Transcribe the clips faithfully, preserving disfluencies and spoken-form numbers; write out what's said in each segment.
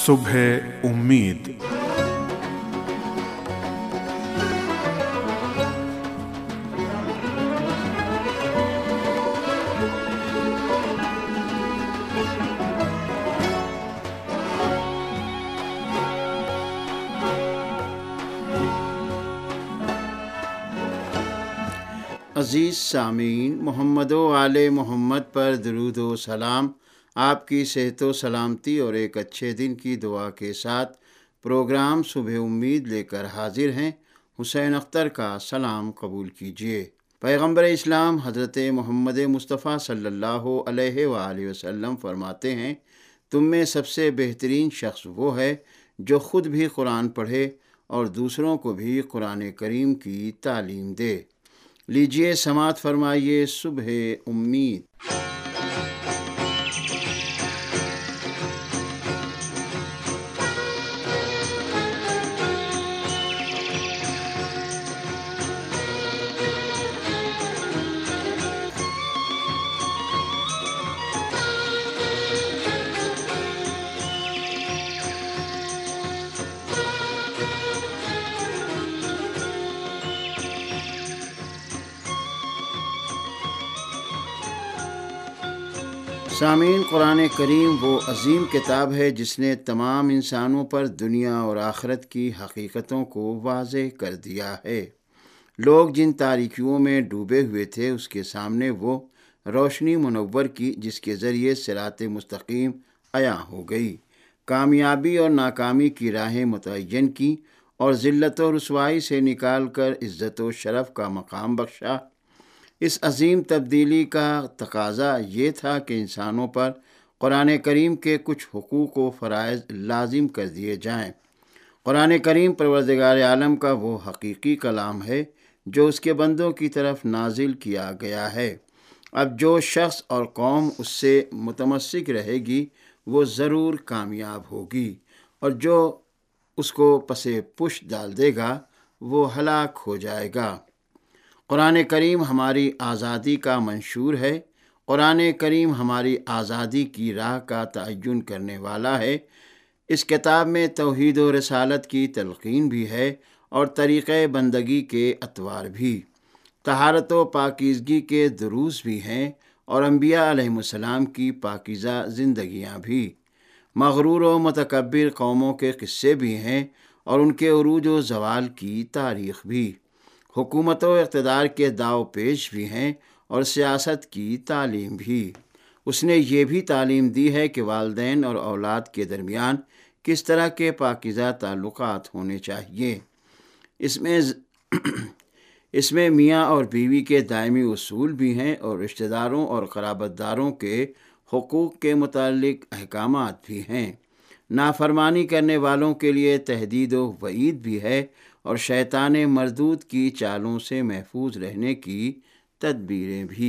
صبح امید۔ عزیز سامعین، محمد و آل محمد پر درود و سلام۔ آپ کی صحت و سلامتی اور ایک اچھے دن کی دعا کے ساتھ پروگرام صبح امید لے کر حاضر ہیں۔ حسین اختر کا سلام قبول کیجیے۔ پیغمبر اسلام حضرت محمد مصطفیٰ صلی اللہ علیہ وآلہ وسلم فرماتے ہیں، تم میں سب سے بہترین شخص وہ ہے جو خود بھی قرآن پڑھے اور دوسروں کو بھی قرآن کریم کی تعلیم دے۔ لیجیے سماعت فرمائیے صبح امید۔ سامعین، قرآن کریم وہ عظیم کتاب ہے جس نے تمام انسانوں پر دنیا اور آخرت کی حقیقتوں کو واضح کر دیا ہے۔ لوگ جن تاریکیوں میں ڈوبے ہوئے تھے اس کے سامنے وہ روشنی منور کی جس کے ذریعے صراط مستقیم عیاں ہو گئی، کامیابی اور ناکامی کی راہیں متعین کی اور ذلت و رسوائی سے نکال کر عزت و شرف کا مقام بخشا۔ اس عظیم تبدیلی کا تقاضا یہ تھا کہ انسانوں پر قرآن کریم کے کچھ حقوق و فرائض لازم کر دیے جائیں۔ قرآن کریم پروردگار عالم کا وہ حقیقی کلام ہے جو اس کے بندوں کی طرف نازل کیا گیا ہے۔ اب جو شخص اور قوم اس سے متمسک رہے گی وہ ضرور کامیاب ہوگی، اور جو اس کو پس پش ڈال دے گا وہ ہلاک ہو جائے گا۔ قرآن کریم ہماری آزادی کا منشور ہے۔ قرآن کریم ہماری آزادی کی راہ کا تعین کرنے والا ہے۔ اس کتاب میں توحید و رسالت کی تلقین بھی ہے اور طریقۂ بندگی کے اطوار بھی، طہارت و پاکیزگی کے دروس بھی ہیں اور انبیاء علیہم السلام کی پاکیزہ زندگیاں بھی، مغرور و متکبر قوموں کے قصے بھی ہیں اور ان کے عروج و زوال کی تاریخ بھی، حکومت و اقتدار کے داؤ پیش بھی ہیں اور سیاست کی تعلیم بھی۔ اس نے یہ بھی تعلیم دی ہے کہ والدین اور اولاد کے درمیان کس طرح کے پاکیزہ تعلقات ہونے چاہیے۔ اس میں اس میں میاں اور بیوی کے دائمی اصول بھی ہیں اور رشتہ داروں اور قرابت داروں کے حقوق کے متعلق احکامات بھی ہیں۔ نافرمانی کرنے والوں کے لیے تحدید و وعید بھی ہے اور شیطان مردود کی چالوں سے محفوظ رہنے کی تدبیریں بھی۔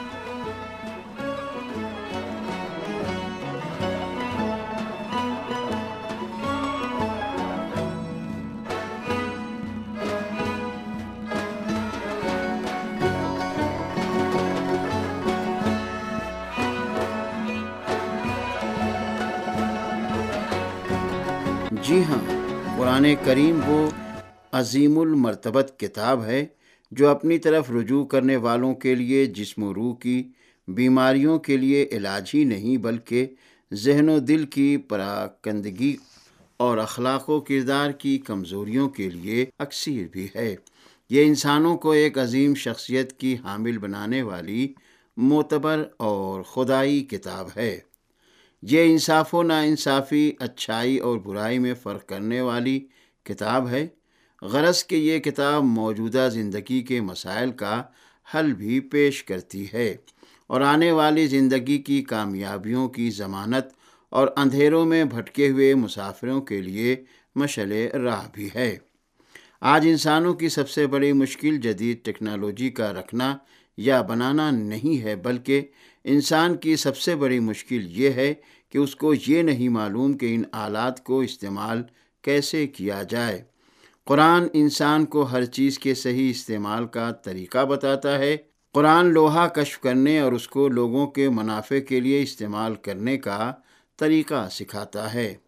جی ہاں، قرآن کریم وہ عظیم المرتبت کتاب ہے جو اپنی طرف رجوع کرنے والوں کے لیے جسم و روح کی بیماریوں کے لیے علاج ہی نہیں بلکہ ذہن و دل کی پراکندگی اور اخلاق و کردار کی کمزوریوں کے لیے اکسیر بھی ہے۔ یہ انسانوں کو ایک عظیم شخصیت کی حامل بنانے والی معتبر اور خدائی کتاب ہے۔ یہ انصاف و ناانصافی، اچھائی اور برائی میں فرق کرنے والی کتاب ہے۔ غرض کہ یہ کتاب موجودہ زندگی کے مسائل کا حل بھی پیش کرتی ہے اور آنے والی زندگی کی کامیابیوں کی ضمانت اور اندھیروں میں بھٹکے ہوئے مسافروں کے لیے مشعل راہ بھی ہے۔ آج انسانوں کی سب سے بڑی مشکل جدید ٹیکنالوجی کا رکھنا یا بنانا نہیں ہے، بلکہ انسان کی سب سے بڑی مشکل یہ ہے کہ اس کو یہ نہیں معلوم کہ ان آلات کو استعمال کیسے کیا جائے۔ قرآن انسان کو ہر چیز کے صحیح استعمال کا طریقہ بتاتا ہے۔ قرآن لوہا کشف کرنے اور اس کو لوگوں کے منافع کے لیے استعمال کرنے کا طریقہ سکھاتا ہے۔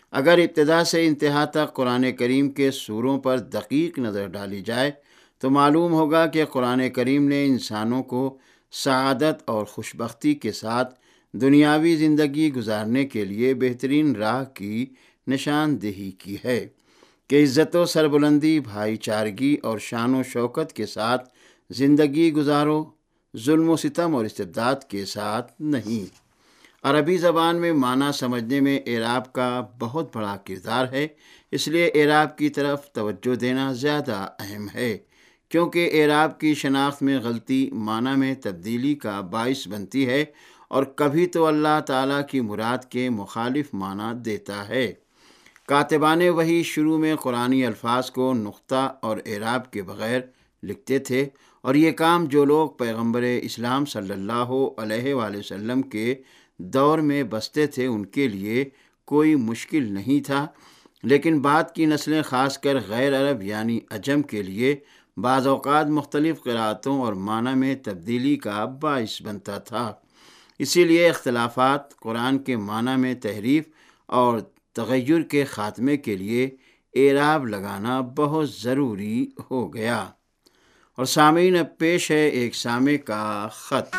اگر ابتدا سے انتہا تک قرآن کریم کے سوروں پر دقیق نظر ڈالی جائے تو معلوم ہوگا کہ قرآن کریم نے انسانوں کو سعادت اور خوشبختی کے ساتھ دنیاوی زندگی گزارنے کے لیے بہترین راہ کی نشاندہی کی ہے کہ عزت و سربلندی، بھائی چارگی اور شان و شوکت کے ساتھ زندگی گزارو، ظلم و ستم اور استبداد کے ساتھ نہیں۔ عربی زبان میں معنی سمجھنے میں اعراب کا بہت بڑا کردار ہے، اس لیے اعراب کی طرف توجہ دینا زیادہ اہم ہے، کیونکہ اعراب کی شناخت میں غلطی معنی میں تبدیلی کا باعث بنتی ہے اور کبھی تو اللہ تعالیٰ کی مراد کے مخالف معنی دیتا ہے۔ کاتبان وحی شروع میں قرآنی الفاظ کو نقطہ اور اعراب کے بغیر لکھتے تھے، اور یہ کام جو لوگ پیغمبر اسلام صلی اللہ علیہ وآلہ وسلم کے دور میں بستے تھے ان کے لیے کوئی مشکل نہیں تھا، لیکن بعد کی نسلیں خاص کر غیر عرب یعنی عجم کے لیے بعض اوقات مختلف قرأتوں اور معنی میں تبدیلی کا باعث بنتا تھا۔ اسی لیے اختلافات قرآن کے معنی میں تحریف اور تغیر کے خاتمے کے لیے اعراب لگانا بہت ضروری ہو گیا۔ اور سامعین، اب پیش ہے ایک سامع کا خط۔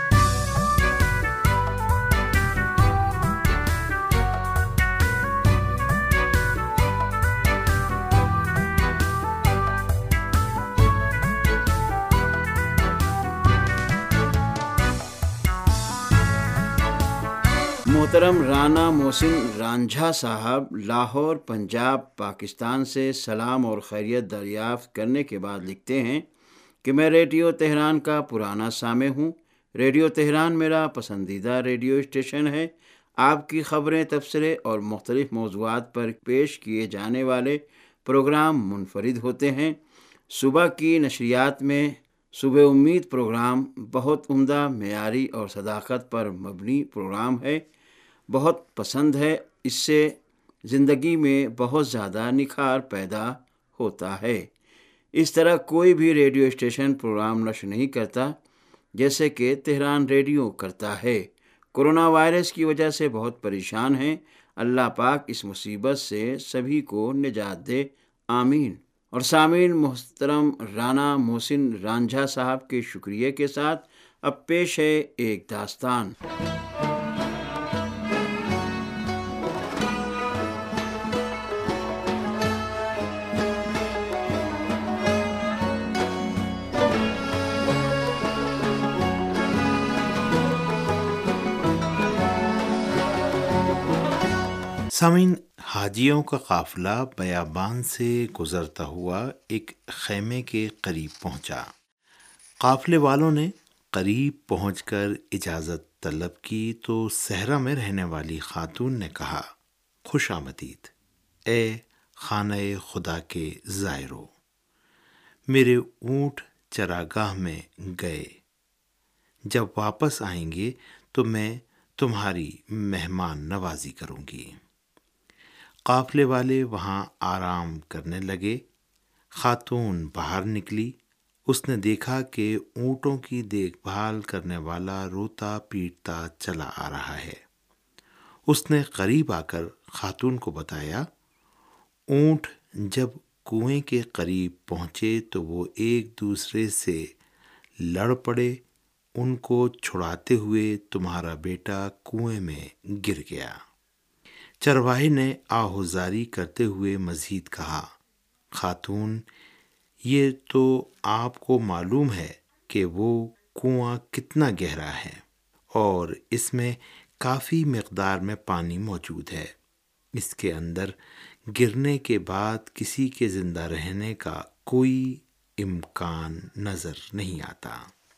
محترم رانا محسن رانجھا صاحب لاہور، پنجاب، پاکستان سے سلام اور خیریت دریافت کرنے کے بعد لکھتے ہیں کہ میں ریڈیو تہران کا پرانا سامع ہوں۔ ریڈیو تہران میرا پسندیدہ ریڈیو اسٹیشن ہے۔ آپ کی خبریں، تبصرے اور مختلف موضوعات پر پیش کیے جانے والے پروگرام منفرد ہوتے ہیں۔ صبح کی نشریات میں صبح امید پروگرام بہت عمدہ، معیاری اور صداقت پر مبنی پروگرام ہے، بہت پسند ہے۔ اس سے زندگی میں بہت زیادہ نکھار پیدا ہوتا ہے۔ اس طرح کوئی بھی ریڈیو اسٹیشن پروگرام نشر نہیں کرتا جیسے کہ تہران ریڈیو کرتا ہے۔ کرونا وائرس کی وجہ سے بہت پریشان ہیں، اللہ پاک اس مصیبت سے سبھی کو نجات دے، آمین۔ اور سامعین، محترم رانا محسن رانجھا صاحب کے شکریہ کے ساتھ اب پیش ہے ایک داستان۔ سامعین، حاجیوں کا قافلہ بیابان سے گزرتا ہوا ایک خیمے کے قریب پہنچا۔ قافلے والوں نے قریب پہنچ کر اجازت طلب کی تو صحرا میں رہنے والی خاتون نے کہا، خوش آمدید اے خانہ خدا کے زائرو، میرے اونٹ چراگاہ میں گئے، جب واپس آئیں گے تو میں تمہاری مہمان نوازی کروں گی۔ قافلے والے وہاں آرام کرنے لگے۔ خاتون باہر نکلی، اس نے دیکھا کہ اونٹوں کی دیکھ بھال کرنے والا روتا پیٹتا چلا آ رہا ہے۔ اس نے قریب آ کر خاتون کو بتایا، اونٹ جب کنویں کے قریب پہنچے تو وہ ایک دوسرے سے لڑ پڑے، ان کو چھڑاتے ہوئے تمہارا بیٹا کنویں میں گر گیا۔ چرواہے نے آہوزاری کرتے ہوئے مزید کہا، خاتون، یہ تو آپ کو معلوم ہے کہ وہ کنواں کتنا گہرا ہے اور اس میں کافی مقدار میں پانی موجود ہے، اس کے اندر گرنے کے بعد کسی کے زندہ رہنے کا کوئی امکان نظر نہیں آتا۔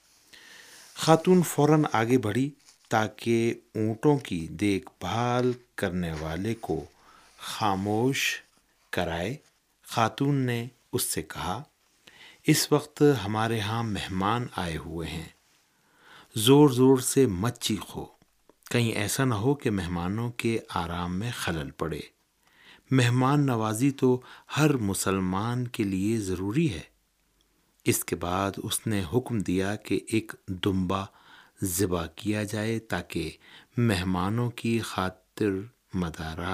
خاتون فوراً آگے بڑھی تاکہ اونٹوں کی دیکھ بھال کرنے والے کو خاموش کرائے۔ خاتون نے اس سے کہا، اس وقت ہمارے ہاں مہمان آئے ہوئے ہیں، زور زور سے مت چیخو، کہیں ایسا نہ ہو کہ مہمانوں کے آرام میں خلل پڑے۔ مہمان نوازی تو ہر مسلمان کے لیے ضروری ہے۔ اس کے بعد اس نے حکم دیا کہ ایک دمبا ذبح کیا جائے تاکہ مہمانوں کی خاطر مدارات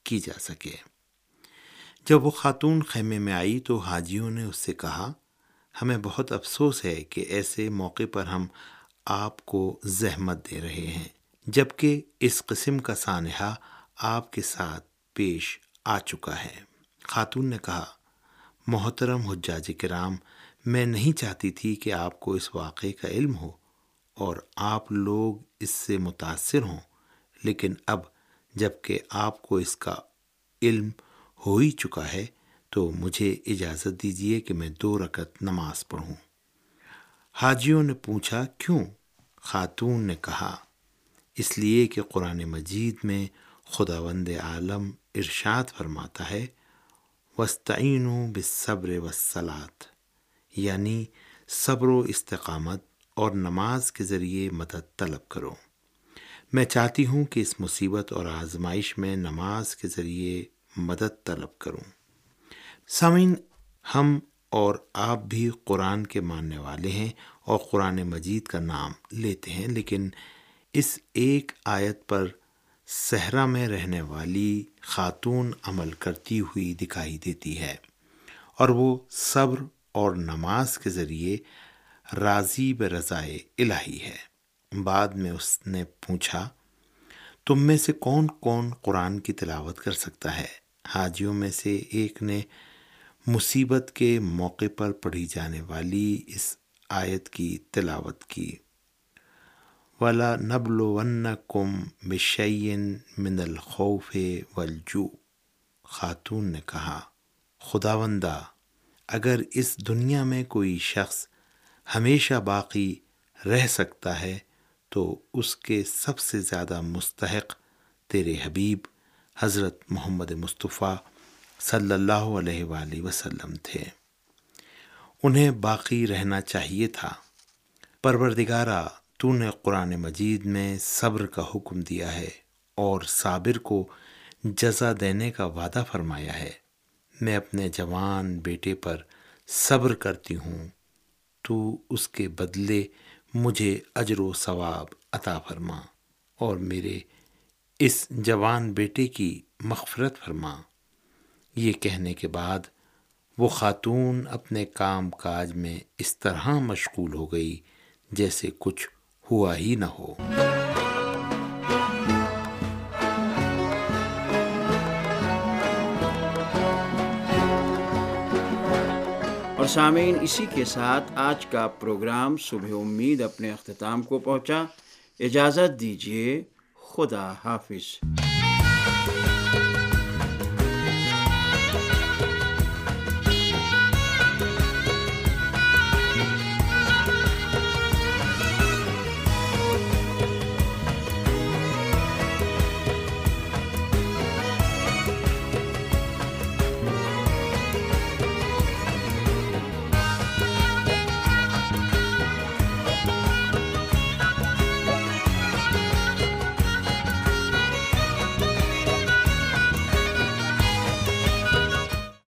کی جا سکے۔ جب وہ خاتون خیمے میں آئی تو حاجیوں نے اس سے کہا، ہمیں بہت افسوس ہے کہ ایسے موقع پر ہم آپ کو زحمت دے رہے ہیں، جبکہ اس قسم کا سانحہ آپ کے ساتھ پیش آ چکا ہے۔ خاتون نے کہا، محترم حجاج کرام، میں نہیں چاہتی تھی کہ آپ کو اس واقعے کا علم ہو اور آپ لوگ اس سے متاثر ہوں، لیکن اب جب کہ آپ کو اس کا علم ہو ہی چکا ہے تو مجھے اجازت دیجیے کہ میں دو رکعت نماز پڑھوں۔ حاجیوں نے پوچھا، کیوں؟ خاتون نے کہا، اس لیے کہ قرآن مجید میں خداوند عالم ارشاد فرماتا ہے، وَاسْتَعِینُوا بِالصَّبْرِ وَالصَّلَاةِ، یعنی صبر و استقامت اور نماز کے ذریعے مدد طلب کرو۔ میں چاہتی ہوں کہ اس مصیبت اور آزمائش میں نماز کے ذریعے مدد طلب کروں۔ سامعین، ہم اور آپ بھی قرآن کے ماننے والے ہیں اور قرآن مجید کا نام لیتے ہیں، لیکن اس ایک آیت پر صحرا میں رہنے والی خاتون عمل کرتی ہوئی دکھائی دیتی ہے، اور وہ صبر اور نماز کے ذریعے راضی برضائے الہی ہے۔ بعد میں اس نے پوچھا، تم میں سے کون کون قرآن کی تلاوت کر سکتا ہے؟ حاجیوں میں سے ایک نے مصیبت کے موقع پر پڑھی جانے والی اس آیت کی تلاوت کی، وَلَنَبْلُوَنَّكُمْ بِشَيْءٍ مِّنَ الْخَوْفِ وَالْجُوعِ۔ خاتون نے کہا، خداوندہ، اگر اس دنیا میں کوئی شخص ہمیشہ باقی رہ سکتا ہے تو اس کے سب سے زیادہ مستحق تیرے حبیب حضرت محمد مصطفیٰ صلی اللہ علیہ وآلہ وسلم تھے، انہیں باقی رہنا چاہیے تھا۔ پروردگارا، تو نے قرآن مجید میں صبر کا حکم دیا ہے اور صابر کو جزا دینے کا وعدہ فرمایا ہے۔ میں اپنے جوان بیٹے پر صبر کرتی ہوں، تو اس کے بدلے مجھے اجر و ثواب عطا فرما اور میرے اس جوان بیٹے کی مغفرت فرما۔ یہ کہنے کے بعد وہ خاتون اپنے کام کاج میں اس طرح مشغول ہو گئی جیسے کچھ ہوا ہی نہ ہو۔ اور سامعین، اسی کے ساتھ آج کا پروگرام صبح امید اپنے اختتام کو پہنچا۔ اجازت دیجیے، خدا حافظ۔